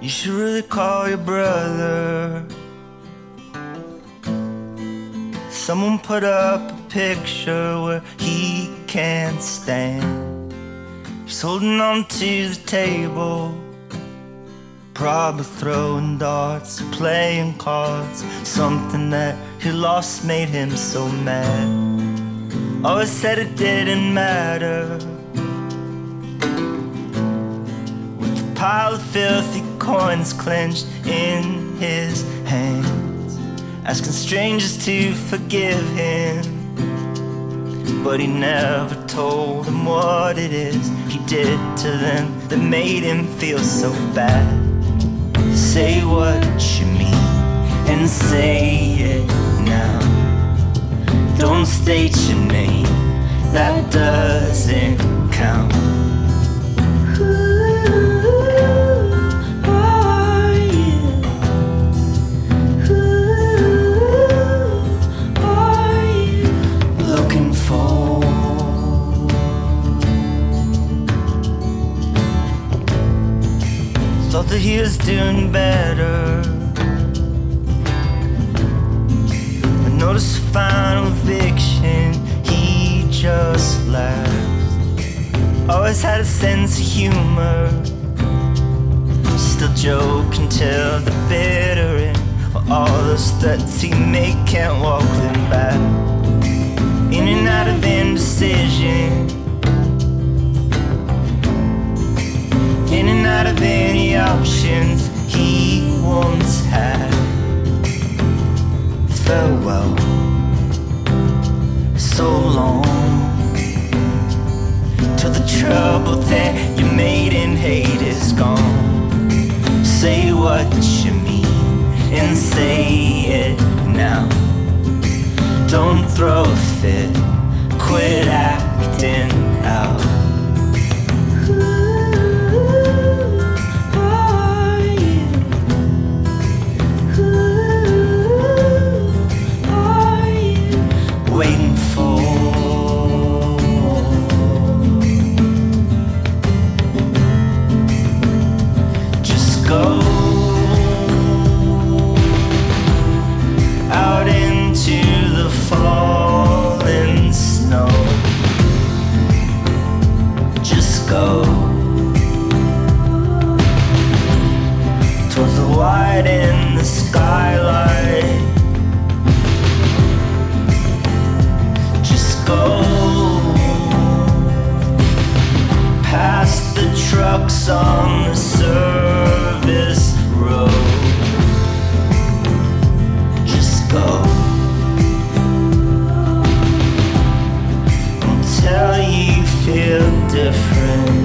should really call your brother. Someone put up a picture where he can't stand. He's holding on to the table, probably throwing darts or playing cards. Something that he lost made him so mad. Always said it didn't matter. With a pile of filthy coins clenched in his hands, asking strangers to forgive him, but he never told them what it is he did to them that made him feel so bad. Say what you mean and say it now. Don't state your name, that doesn't count. Thought that he was doing better, but noticed the final eviction, he just laughed. Always had a sense of humor, still joking till the bitter end. All those threats he made can't walk them back. In and out of indecision, in and out of any options he once had. Farewell, so long, till the trouble that you made in hate is gone. Say what you mean and say it now. Don't throw a fit, quit acting out. Waiting for, just go out into the falling snow. Just go towards the white in the skylight. Go past the trucks on the service road. Just go until you feel different.